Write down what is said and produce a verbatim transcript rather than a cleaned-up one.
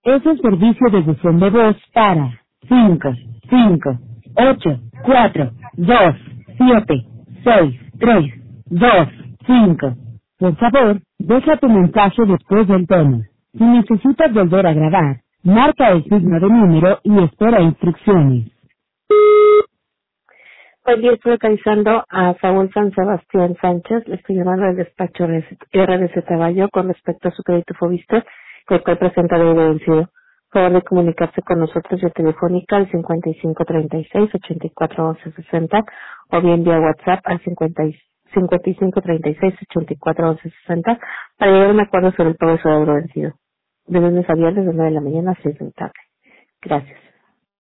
Es el servicio de buzón de voz para cinco, cinco, ocho, cuatro, dos, siete, seis, tres, dos, cinco. Por favor, deja tu mensaje después del tono. Si necesitas volver a grabar, marca el signo de número y espera instrucciones. Buen día, estoy localizando a Saúl San Sebastián Sánchez. Le estoy llamando del despacho R D C Caballo con respecto a su crédito Fobiste, que fue presentado y vencido. Por favor de comunicarse con nosotros vía telefónica al cincuenta y cinco treinta y seis ochenta y cuatro once sesenta o bien vía WhatsApp al cincuenta y cinco treinta y seis ochenta y cuatro once sesenta para llegar a un acuerdo sobre el pago de su deuda vencido. De lunes a viernes de nueve de la mañana a seis de la tarde. Gracias.